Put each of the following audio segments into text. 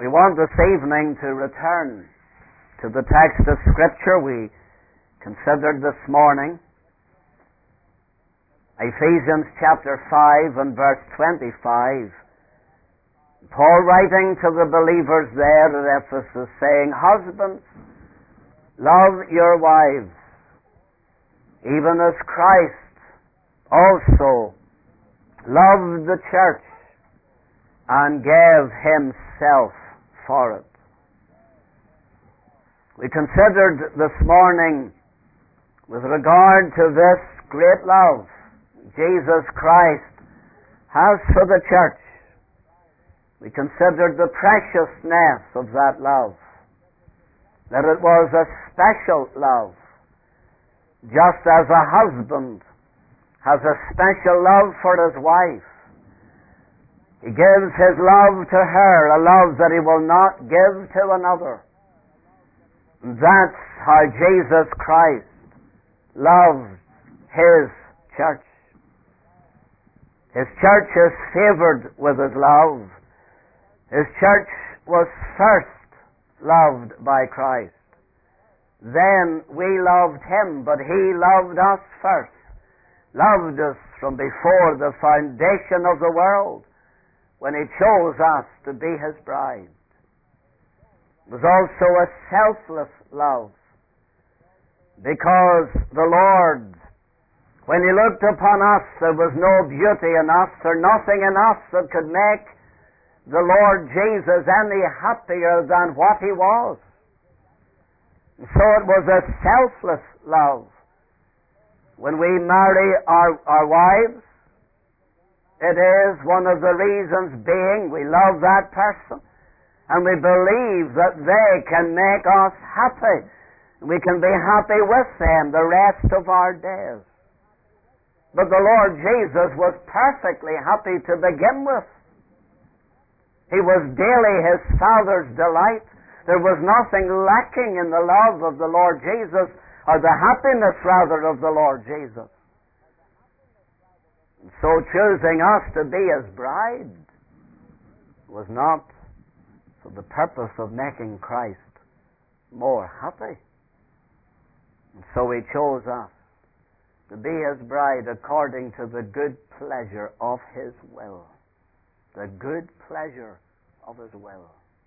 We want this evening to return to the text of Scripture we considered this morning, Ephesians chapter 5 and verse 25. Paul writing to the believers there at Ephesus saying, "Husbands, love your wives, even as Christ also loved the church and gave himself for it." We considered this morning with regard to this great love Jesus Christ has for the church. We considered the preciousness of that love, that it was a special love, just as a husband has a special love for his wife. He gives his love to her, a love that he will not give to another. That's how Jesus Christ loved his church. His church is favored with his love. His church was first loved by Christ. Then we loved him, but he loved us first. Loved us from before the foundation of the world, when he chose us to be his bride. It was also a selfless love, because the Lord, when he looked upon us, there was no beauty in us or nothing in us that could make the Lord Jesus any happier than what he was. And so it was a selfless love. When we marry our wives, it is one of the reasons being we love that person and we believe that they can make us happy. We can be happy with them the rest of our days. But the Lord Jesus was perfectly happy to begin with. He was daily his Father's delight. There was nothing lacking in the love of the Lord Jesus, or the happiness rather of the Lord Jesus. And so choosing us to be his bride was not for the purpose of making Christ more happy. And so he chose us to be his bride according to the good pleasure of his will. The good pleasure of his will.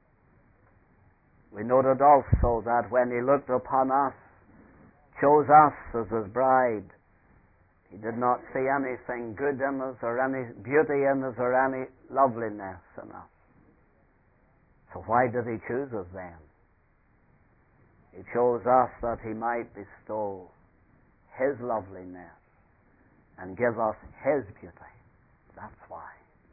We noted also that when he looked upon us, chose us as his bride, he did not see anything good in us or any beauty in us or any loveliness in us. So why did he choose us then? He chose us that he might bestow his loveliness and give us his beauty. That's why.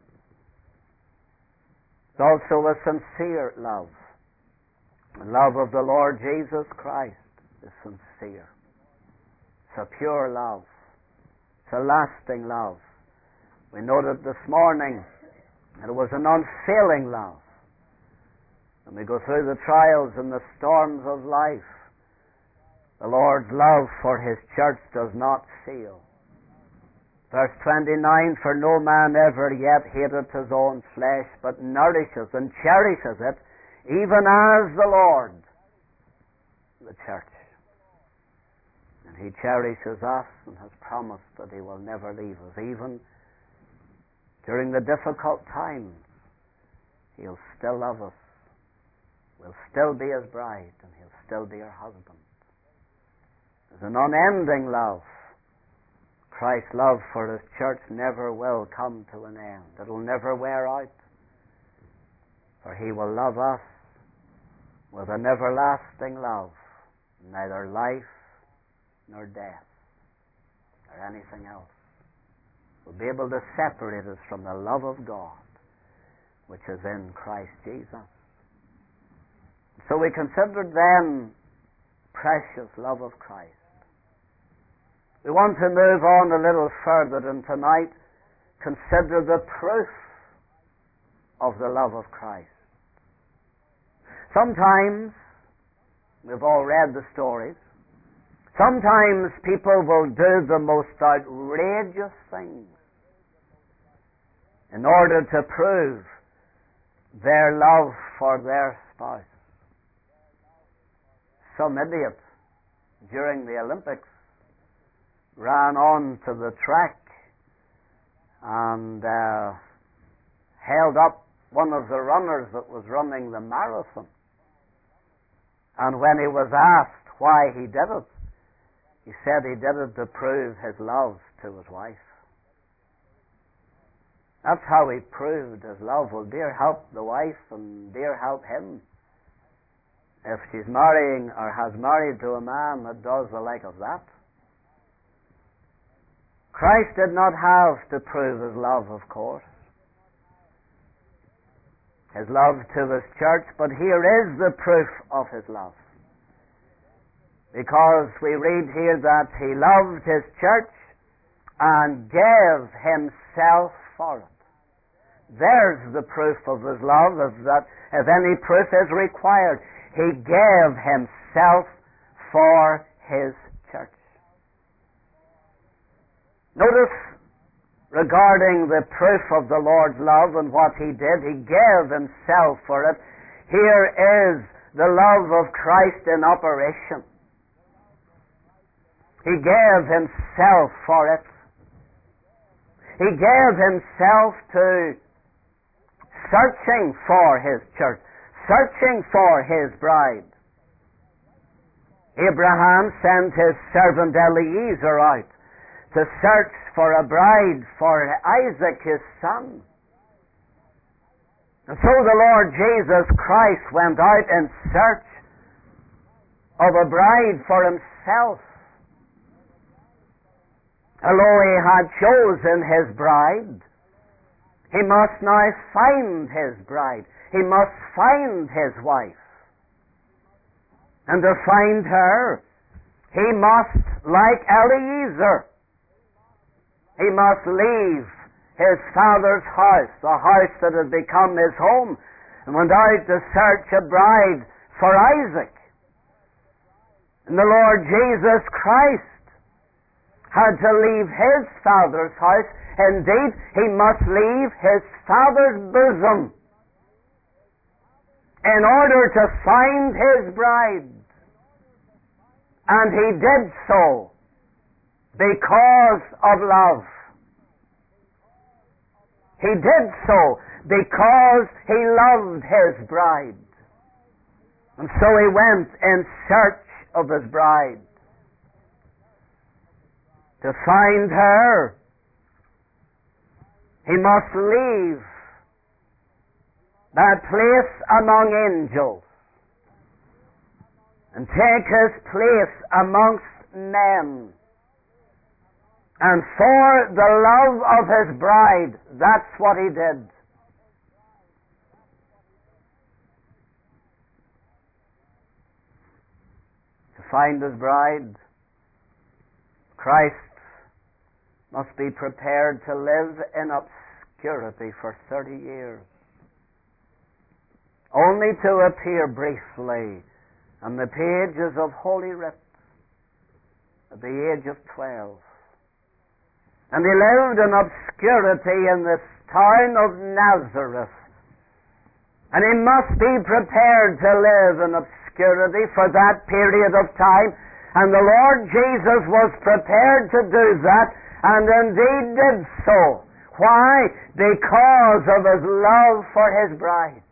It's also a sincere love. The love of the Lord Jesus Christ is sincere. It's a pure love. It's a lasting love. We noted this morning that it was an unfailing love. When we go through the trials and the storms of life, the Lord's love for his church does not fail. Verse 29, "For no man ever yet hated his own flesh, but nourishes and cherishes it, even as the Lord the church." And he cherishes us and has promised that he will never leave us. Even during the difficult times, he'll still love us. We'll still be his bride, and he'll still be our husband. There's an unending love. Christ's love for his church never will come to an end. It'll never wear out. For he will love us with an everlasting love, neither life nor death or anything else will be able to separate us from the love of God which is in Christ Jesus. So we considered then precious love of Christ. We want to move on a little further and tonight consider the proof of the love of Christ. Sometimes, we've all read the stories, sometimes people will do the most outrageous things in order to prove their love for their spouse. Some idiot during the Olympics ran on to the track and held up one of the runners that was running the marathon. And when he was asked why he did it, he said he did it to prove his love to his wife. That's how he proved his love. Well, dear help the wife and dear help him if she's marrying or has married to a man that does the like of that. Christ did not have to prove his love, of course, his love to his church, but here is the proof of his love. Because we read here that he loved his church and gave himself for it. There's the proof of his love, if any proof is required. He gave himself for his church. Notice, regarding the proof of the Lord's love and what he did, he gave himself for it. Here is the love of Christ in operation. He gave himself for it. He gave himself to searching for his church, searching for his bride. Abraham sent his servant Eliezer out to search for a bride for Isaac his son. And so the Lord Jesus Christ went out in search of a bride for himself. Although he had chosen his bride, he must now find his bride. He must find his wife. And to find her, he must, like Eliezer, he must leave his father's house, the house that had become his home, and went out to search a bride for Isaac. And the Lord Jesus Christ had to leave his father's house. Indeed, he must leave his father's bosom in order to find his bride. And he did so because of love. He did so because he loved his bride. And so he went in search of his bride. To find her, he must leave that place among angels and take his place amongst men. And for the love of his bride, that's what he did. To find his bride, Christ must be prepared to live in obscurity for 30 years, only to appear briefly on the pages of Holy Writ at the age of 12. And he lived in obscurity in this town of Nazareth. And he must be prepared to live in obscurity for that period of time. And the Lord Jesus was prepared to do that, and indeed did so. Why? Because of his love for his bride.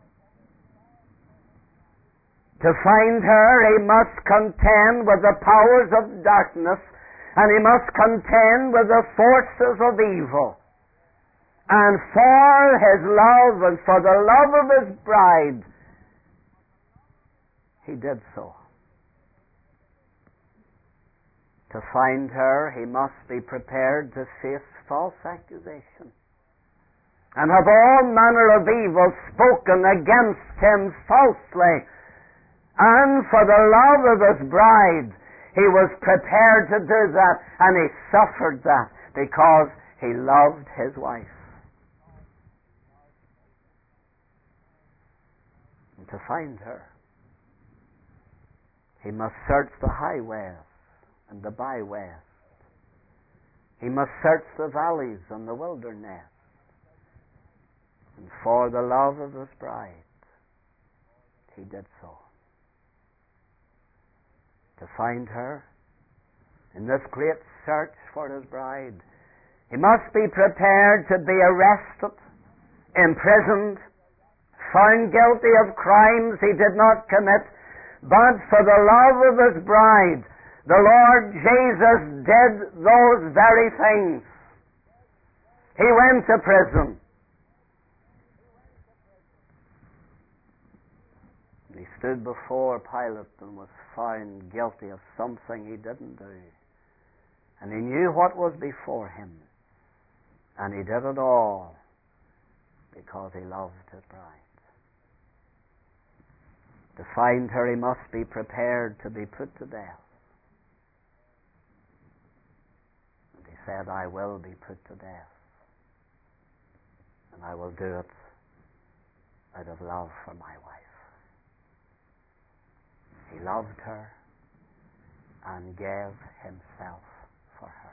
To find her, he must contend with the powers of darkness, and he must contend with the forces of evil. And for his love and for the love of his bride, he did so. To find her, he must be prepared to face false accusation and have all manner of evil spoken against him falsely. And for the love of his bride, he was prepared to do that, and he suffered that because he loved his wife. And to find her, he must search the highways and the byways. He must search the valleys and the wilderness. And for the love of his bride, he did so. To find her in this great search for his bride, he must be prepared to be arrested, imprisoned, found guilty of crimes he did not commit, but for the love of his bride, the Lord Jesus did those very things. He went to prison. He stood before Pilate and was found guilty of something he didn't do. And he knew what was before him. And he did it all because he loved his bride. To find her, he must be prepared to be put to death. And he said, I will be put to death. And I will do it out of love for my wife. He loved her and gave himself for her.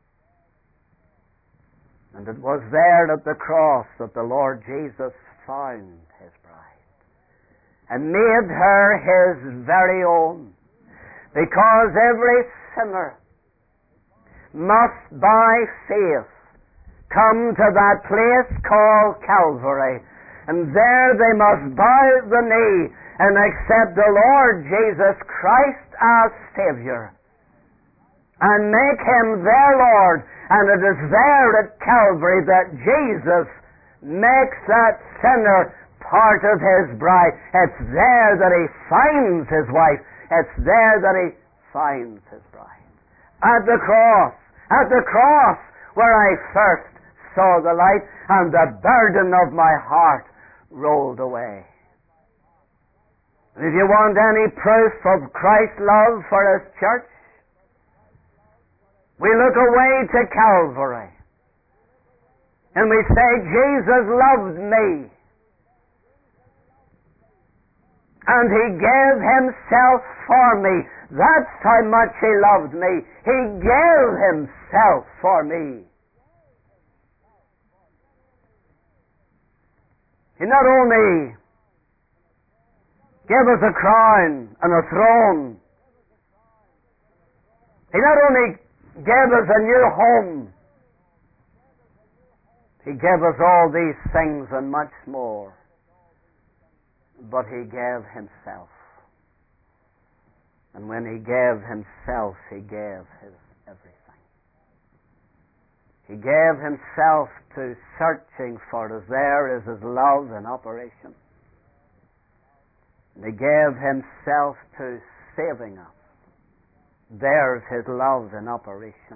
And it was there at the cross that the Lord Jesus found his bride and made her his very own, because every sinner must by faith come to that place called Calvary, and there they must bow the knee and accept the Lord Jesus Christ as Savior and make him their Lord. And it is there at Calvary that Jesus makes that sinner part of his bride. It's there that he finds his wife. It's there that he finds his bride. At the cross where I first saw the light and the burden of my heart rolled away. And if you want any proof of Christ's love for his church, we look away to Calvary and we say, Jesus loved me and he gave himself for me. That's how much he loved me. He gave himself for me. He not only gave us a crown and a throne, he not only gave us a new home, he gave us all these things and much more, but he gave himself. And when he gave himself, he gave his everything. He gave himself to searching for us. There is his love in operation. And he gave himself to saving us. There's his love in operation.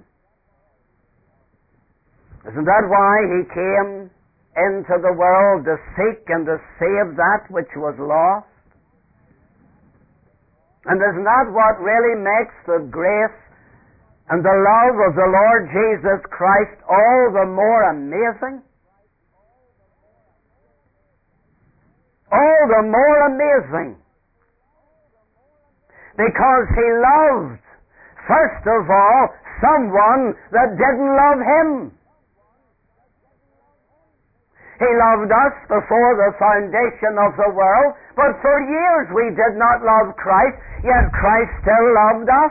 Isn't that why he came into the world, to seek and to save that which was lost? And isn't that what really makes the grace and the love of the Lord Jesus Christ all the more amazing? All the more amazing because he loved, first of all, someone that didn't love him. He loved us before the foundation of the world, but for years we did not love Christ, yet Christ still loved us.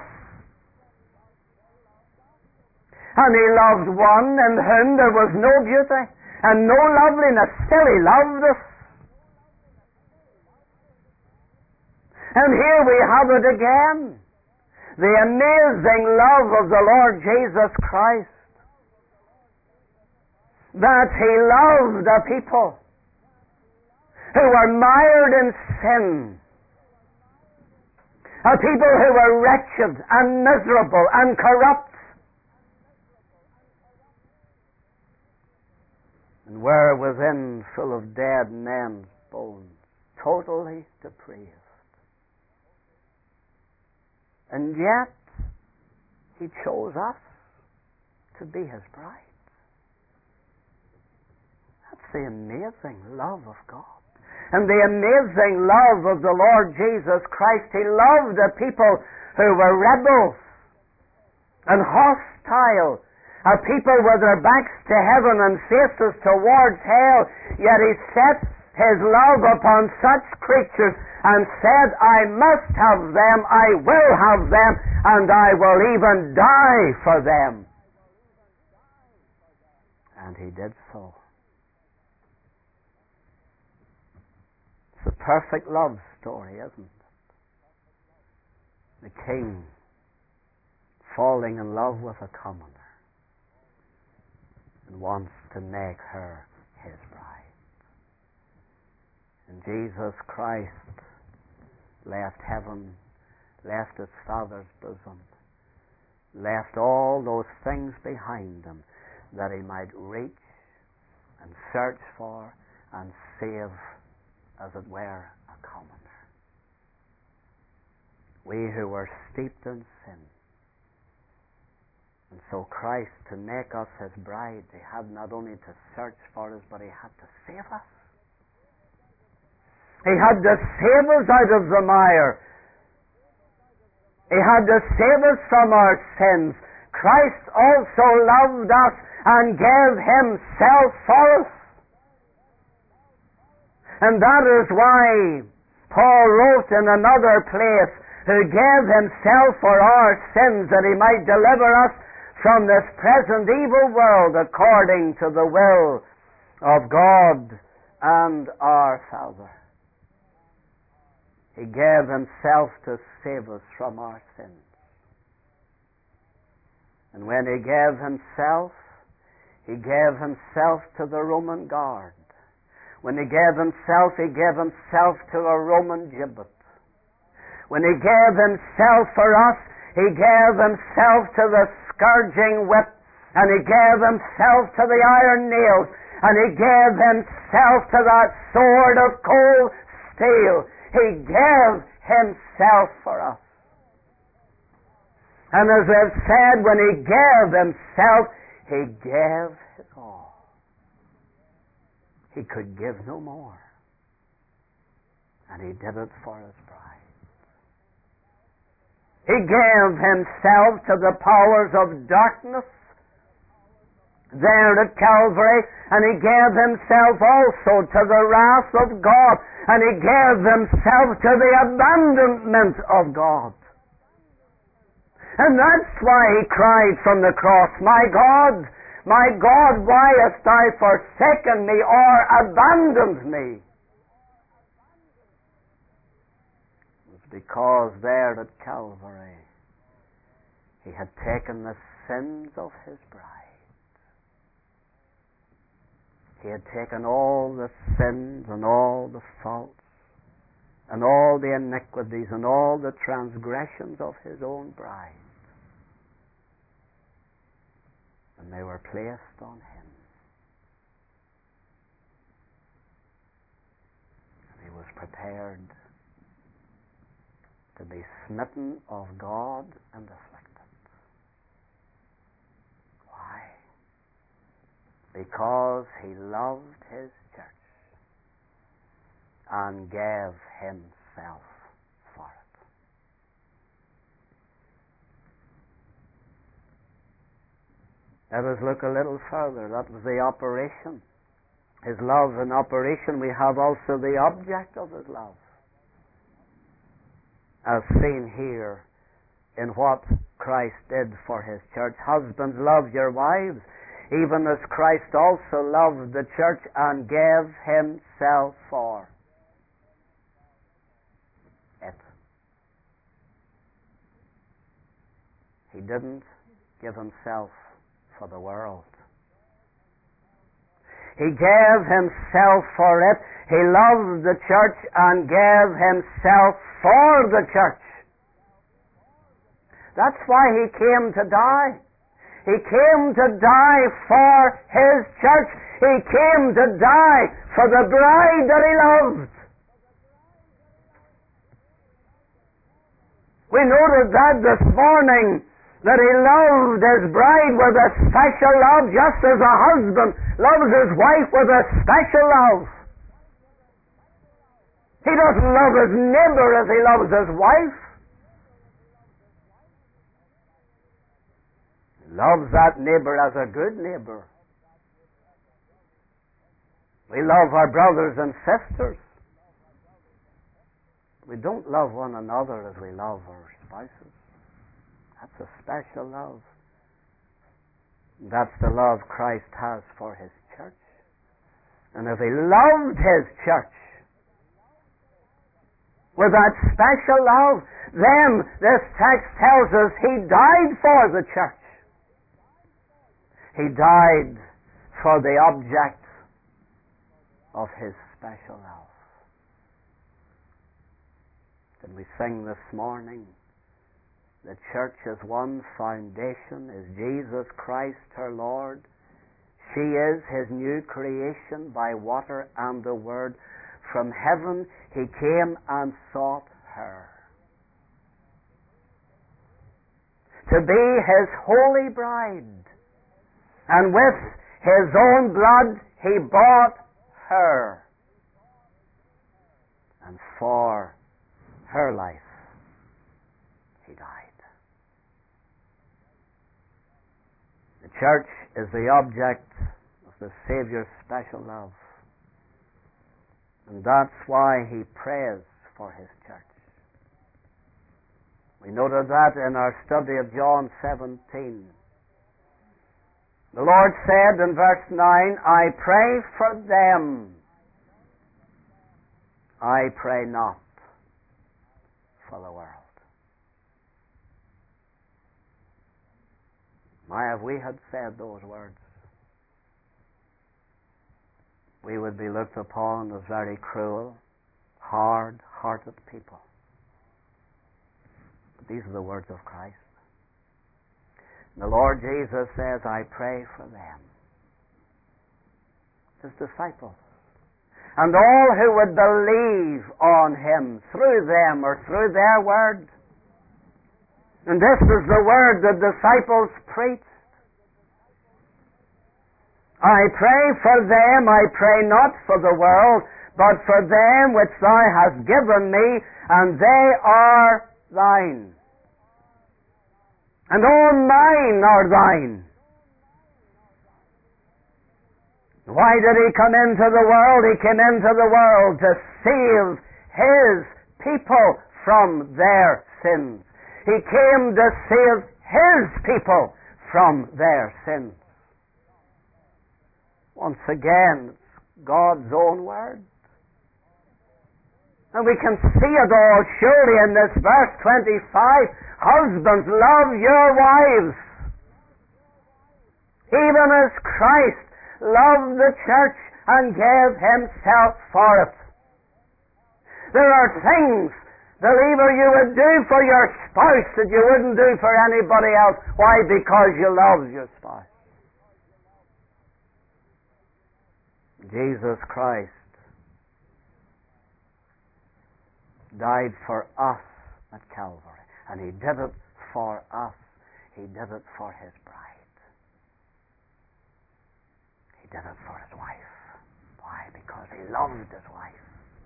And he loved one in whom there was no beauty and no loveliness. Still he loved us. And here we have it again. The amazing love of the Lord Jesus Christ. That he loved a people who were mired in sin. A people who were wretched and miserable and corrupt. And were within full of dead men's bones. Totally depraved. And yet, he chose us to be his bride. That's the amazing love of God. And the amazing love of the Lord Jesus Christ. He loved a people who were rebels and hostile A people with their backs to heaven and faces towards hell. Yet He set His love upon such creatures and said, I must have them, I will have them, and I will even die for them. And He did so. It's a perfect love story, isn't it? The king falling in love with a commoner and wants to make her his bride. And Jesus Christ left heaven, left His Father's bosom, left all those things behind Him that He might reach and search for and save, as it were, a commoner. We who were steeped in sin. And so Christ, to make us His bride, He had not only to search for us, but He had to save us. He had to save us out of the mire. He had to save us from our sins. Christ also loved us and gave Himself for us. And that is why Paul wrote in another place, who gave Himself for our sins, that He might deliver us from this present evil world according to the will of God and our Father. He gave Himself to save us from our sins. And when He gave Himself to the Roman guard. When He gave Himself to a Roman gibbet. When He gave Himself for us, He gave Himself to the scourging whip, and He gave Himself to the iron nails, and He gave Himself to that sword of cold steel. He gave Himself for us. And as we've said, when He gave Himself, He gave His all. He could give no more. And He did it for His bride. He gave Himself to the powers of darkness there at Calvary, and He gave Himself also to the wrath of God, and He gave Himself to the abandonment of God. And that's why He cried from the cross, my God, why hast Thou forsaken me or abandoned me? It was because there at Calvary He had taken the sins of His bride. He had taken all the sins and all the faults and all the iniquities and all the transgressions of His own bride. And they were placed on Him. And He was prepared to be smitten of God and afflicted. Why? Because He loved His church and gave Himself for it. Let us look a little further. That was the operation. His love in operation. We have also the object of His love, as seen here in what Christ did for His church. Husbands, love your wives, even as Christ also loved the church and gave Himself for it. He didn't give Himself for the world. He gave Himself for it. He loved the church and gave Himself for the church. That's why He came to die. He came to die for His church. He came to die for the bride that He loved. We noted that this morning, that He loved His bride with a special love, just as a husband loves his wife with a special love. He doesn't love his neighbor as he loves his wife. He loves that neighbor as a good neighbor. We love our brothers and sisters. We don't love one another as we love our spouses. That's a special love. That's the love Christ has for His church. And if He loved His church with that special love, then this text tells us He died for the church. He died for the object of His special love. Did we sing this morning? The church's one foundation is Jesus Christ her Lord. She is His new creation by water and the Word. From heaven He came and sought her to be His holy bride, and with His own blood He bought her, and for her life He died. The church is the object of the Saviour's special love, and that's why He prays for His church. We noted that in our study of John 17. The Lord said in verse 9, I pray for them. I pray not for the world. My, if we had said those words, we would be looked upon as very cruel, hard-hearted people. But these are the words of Christ. The Lord Jesus says, I pray for them, His disciples, and all who would believe on Him through them or through their word. And this is the word the disciples preached. I pray for them, I pray not for the world, but for them which Thou hast given me, and they are Thine. And all mine are Thine. Why did He come into the world? He came into the world to save His people from their sins. He came to save His people from their sins. Once again, it's God's own word. And we can see it all surely in this verse 25. Husbands, love your wives, even as Christ loved the church and gave Himself for it. There are things, believer, you would do for your spouse that you wouldn't do for anybody else. Why? Because you love your spouse. Jesus Christ died for us at Calvary, and He did it for us. He did it for His bride. He did it for His wife. Why? Because He loved His wife.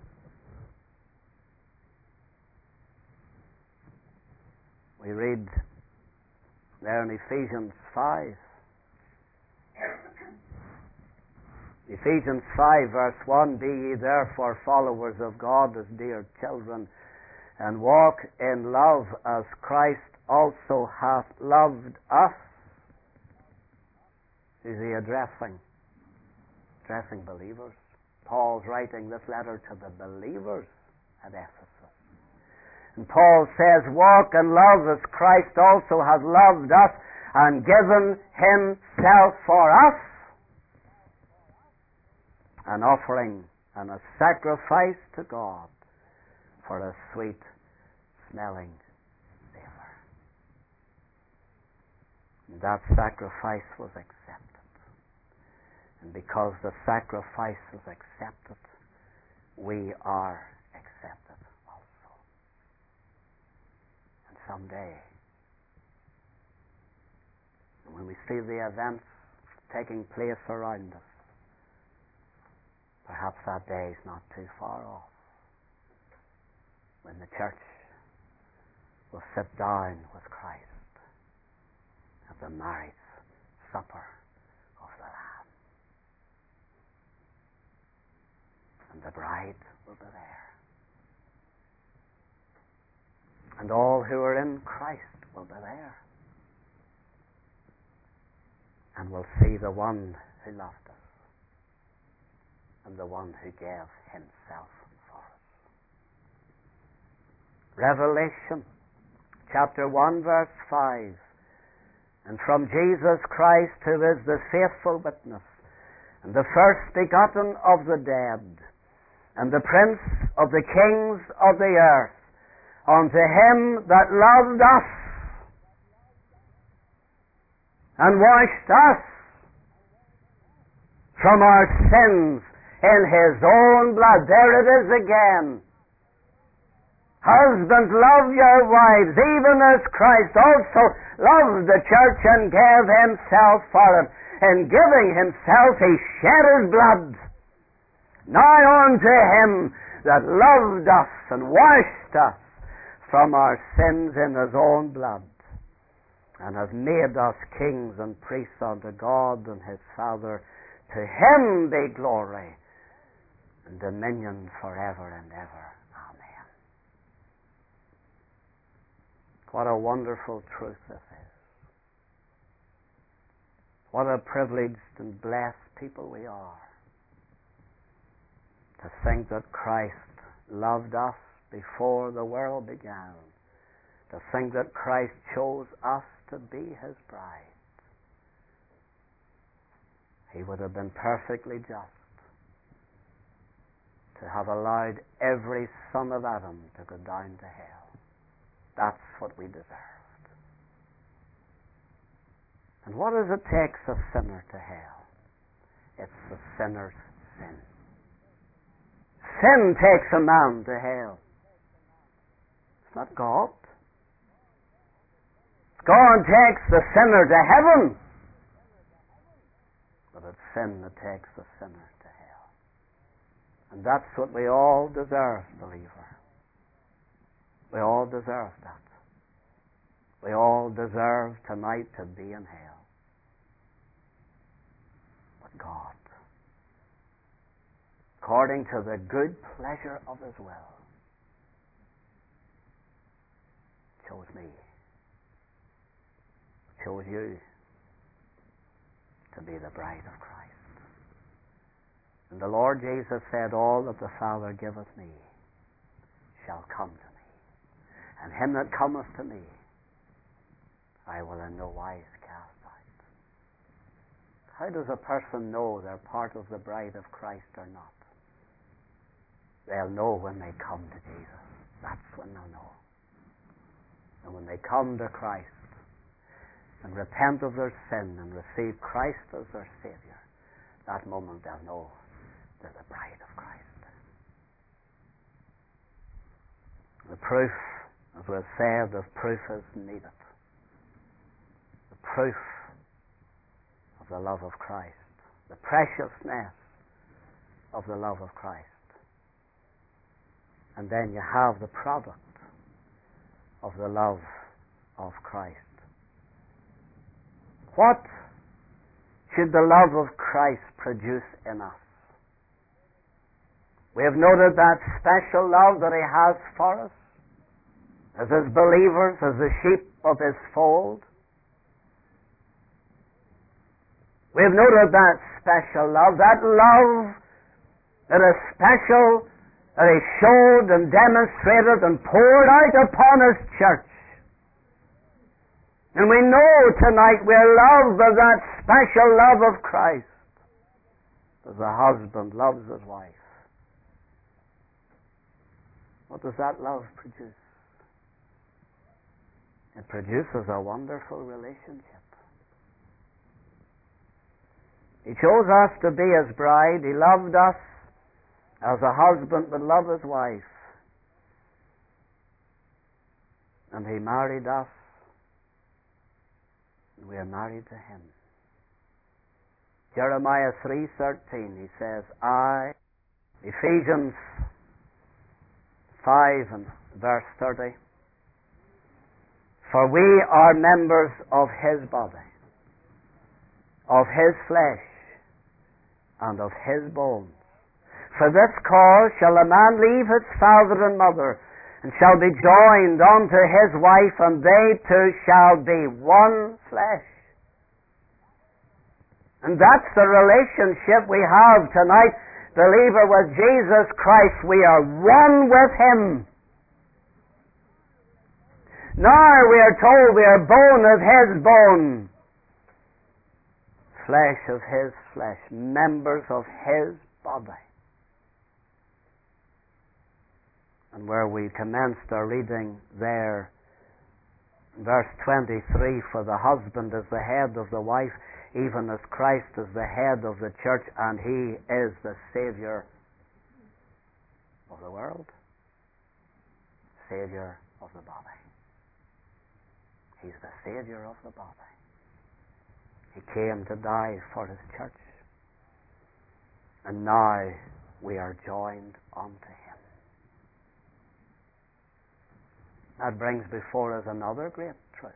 We read there in Ephesians 5. Ephesians 5 verse 1, Be ye therefore followers of God as dear children, and walk in love as Christ also hath loved us. Is He addressing believers? Paul's writing this letter to the believers at Ephesus. And Paul says, Walk in love as Christ also hath loved us and given Himself for us, an offering and a sacrifice to God for a sweet-smelling savor. That sacrifice was accepted. And because the sacrifice was accepted, we are accepted also. And someday, when we see the events taking place around us, perhaps that day is not too far off, when the church will sit down with Christ at the marriage supper of the Lamb. And the bride will be there. And all who are in Christ will be there. And will see the one who loved us and the one who gave himself for us. Revelation chapter 1 verse 5. And from Jesus Christ, who is the faithful witness, and the first begotten of the dead, and the prince of the kings of the earth, unto him that loved us, and washed us from our sins in his own blood. There it is again. Husbands, love your wives, even as Christ also loved the church and gave himself for it. In giving himself, he shed his blood. Now unto him that loved us and washed us from our sins in his own blood, and has made us kings and priests unto God and his Father. To him be glory and dominion forever and ever. Amen. What a wonderful truth this is. What a privileged and blessed people we are, to think that Christ loved us before the world began, to think that Christ chose us to be his bride. He would have been perfectly just to have allowed every son of Adam to go down to hell. That's what we deserved. And what does it take a sinner to hell? It's the sinner's sin. Sin takes a man to hell. It's not God. God takes the sinner to heaven. But it's sin that takes the sinner to hell. And that's what we all deserve, believer. We all deserve that. We all deserve tonight to be in hell. But God, according to the good pleasure of his will, chose me, chose you to be the bride of Christ. And the Lord Jesus said, all that the Father giveth me shall come to me, and him that cometh to me I will in no wise cast out. How does a person know they're part of the bride of Christ or not? They'll know when they come to Jesus. That's when they'll know. And when they come to Christ and repent of their sin and receive Christ as their Savior, that moment they'll know they're the bride of Christ. The proof, as we've said, the proof is needed. The proof of the love of Christ, the preciousness of the love of Christ. And then you have the product of the love of Christ. What should the love of Christ produce in us? We have noted that special love that he has for us as his believers, as the sheep of his fold. We have noted that special love, that is special, that he showed and demonstrated and poured out upon his church. And we know tonight we're loved by that special love of Christ, as a husband loves his wife. What does that love produce? It produces a wonderful relationship. He chose us to be his bride. He loved us as a husband would love his wife. And he married us. And we are married to him. Jeremiah 3:13, he says, Ephesians 5 and verse 30, for we are members of his body. of his flesh and of his bones. For this cause shall a man leave his father and mother, and shall be joined unto his wife, and they two shall be one flesh. And that's the relationship we have tonight, believer, with Jesus Christ. We are one with him. Now we are told we are bone of his bone, flesh of his flesh, members of his body. And where we commenced our reading there, verse 23, for the husband is the head of the wife, even as Christ is the head of the church, and he is the Savior of the world, Savior of the body. He's the Savior of the body. He came to die for his church, and now we are joined unto him. That brings before us another great truth.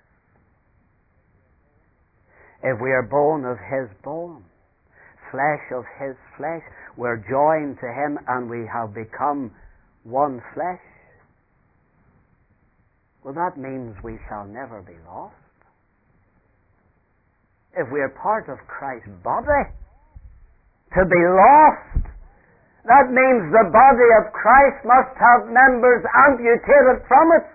If we are bone of his bone, flesh of his flesh, we're joined to him and we have become one flesh. Well, that means we shall never be lost. If we are part of Christ's body, to be lost, that means the body of Christ must have members amputated from it.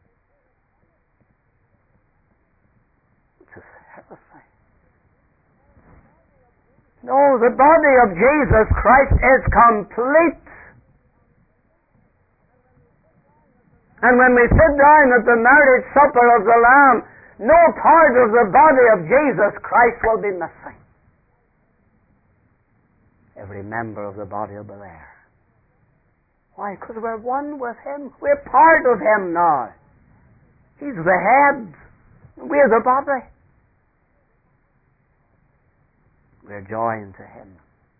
No, the body of Jesus Christ is complete. And when we sit down at the marriage supper of the Lamb, no part of the body of Jesus Christ will be missing. Every member of the body will be there. Why? Because we're one with him. We're part of him now. He's the head. We're the body. We're joined to him.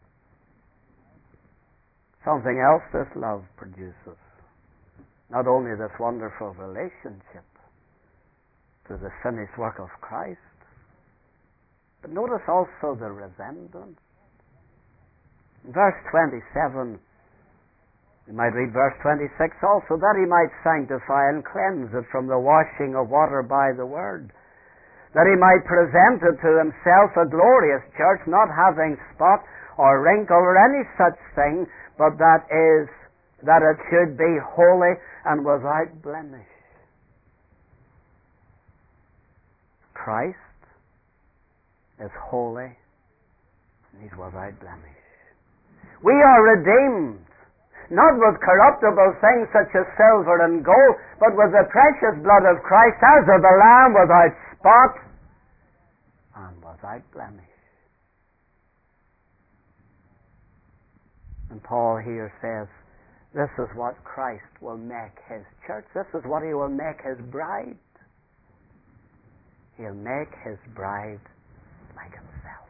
Something else this love produces. Not only this wonderful relationship to the finished work of Christ, but notice also the resemblance. In verse 27, you might read verse 26 also, that he might sanctify and cleanse it from the washing of water by the word, that he might present it to himself a glorious church, not having spot or wrinkle or any such thing, but that it should be holy and without blemish. Christ is holy and he's without blemish. We are redeemed, not with corruptible things such as silver and gold, but with the precious blood of Christ, as of the Lamb, without spot and without blemish. And Paul here says, this is what Christ will make his church. This is what he will make his bride. He'll make his bride like himself.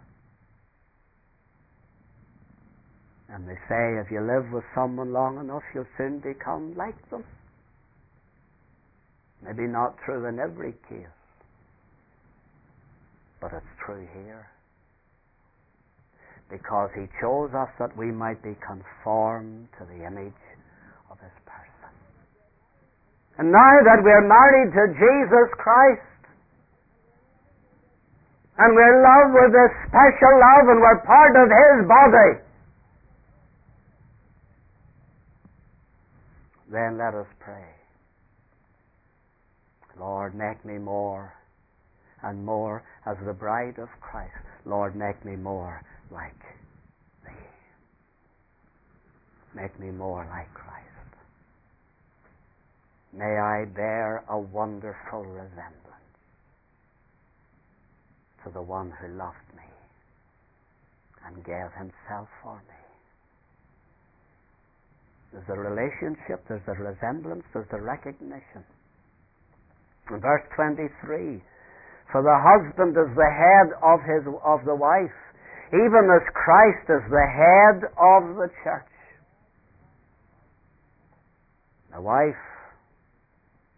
And they say if you live with someone long enough, you'll soon become like them. Maybe not true in every case, but it's true here. Because he chose us that we might be conformed to the image of his person. And now that we're married to Jesus Christ, and we're loved with this special love, and we're part of his body, then let us pray. Lord, make me more and more as the bride of Christ. Lord, make me more like thee. Make me more like Christ. May I bear a wonderful resemblance to the one who loved me and gave himself for me. There's a relationship, there's a resemblance, there's a recognition. In verse 23, for the husband is the head of the wife, even as Christ is the head of the church. The wife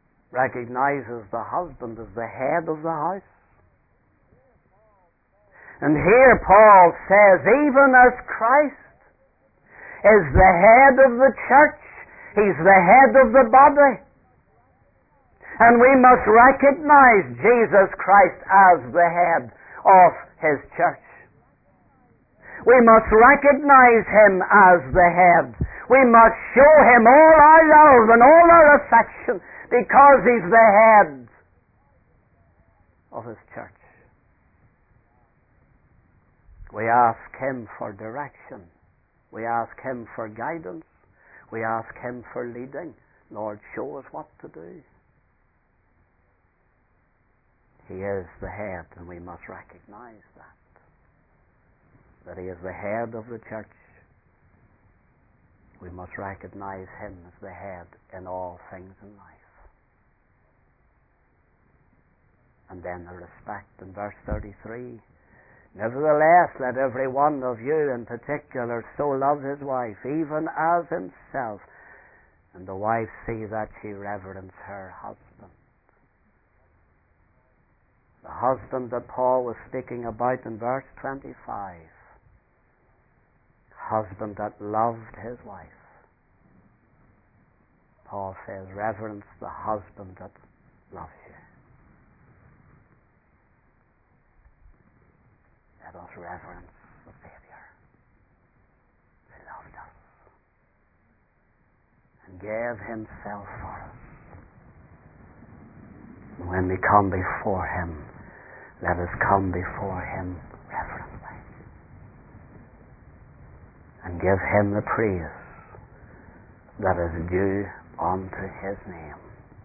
recognizes the husband as the head of the house. And here Paul says, even as Christ is the head of the church, He's the head of the body. And we must recognize Jesus Christ as the head of His church. We must recognize Him as the head. We must show Him all our love and all our affection because He's the head of His church. We ask Him for direction. We ask Him for guidance. We ask Him for leading. Lord, show us what to do. He is the head, and we must recognize that He is the head of the church. We must recognize Him as the head in all things in life. And then the respect in verse 33. Nevertheless, let every one of you in particular so love his wife, even as himself, and the wife see that she reverence her husband. The husband that Paul was speaking about in verse 25. Husband that loved his wife. Paul says, reverence the husband that loves you. Let us reverence the Savior who loved us and gave Himself for us. And when we come before Him, let us come before Him reverently and give Him the praise that is due unto His name.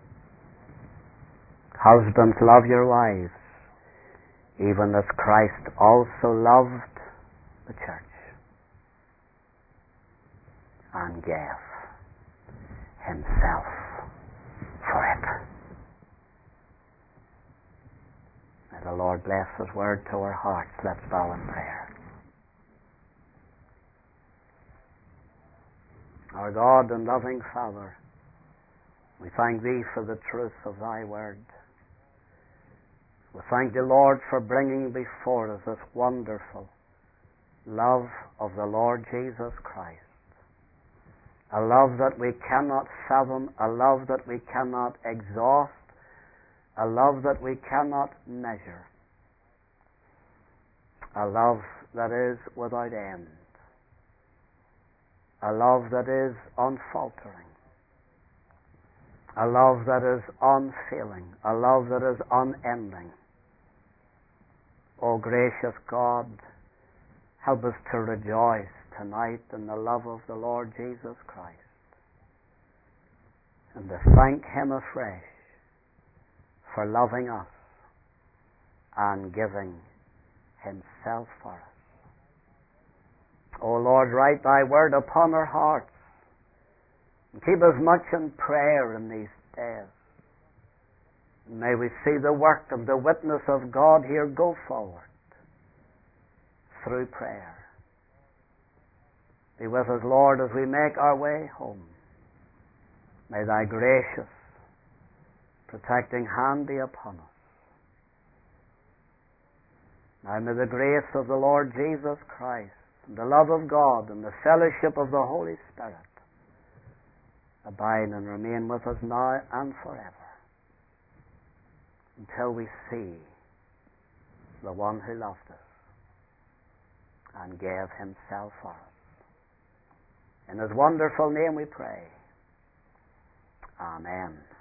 Husbands, love your wives, even as Christ also loved the church and gave Himself for it. May the Lord bless His word to our hearts. Let's bow in prayer. Our God and loving Father, we thank Thee for the truth of Thy word. We thank Thee, Lord, for bringing before us this wonderful love of the Lord Jesus Christ. A love that we cannot fathom, a love that we cannot exhaust, a love that we cannot measure, a love that is without end, a love that is unfaltering, a love that is unfailing, a love that is unending. O gracious God, help us to rejoice tonight in the love of the Lord Jesus Christ and to thank Him afresh for loving us and giving Himself for us. O Lord, write Thy word upon our hearts and keep us much in prayer in these days. May we see the work of the witness of God here go forward through prayer. Be with us, Lord, as we make our way home. May Thy gracious, protecting hand be upon us. Now may the grace of the Lord Jesus Christ, and the love of God, and the fellowship of the Holy Spirit abide and remain with us now and forever, until we see the one who loved us and gave Himself for us. In His wonderful name we pray. Amen.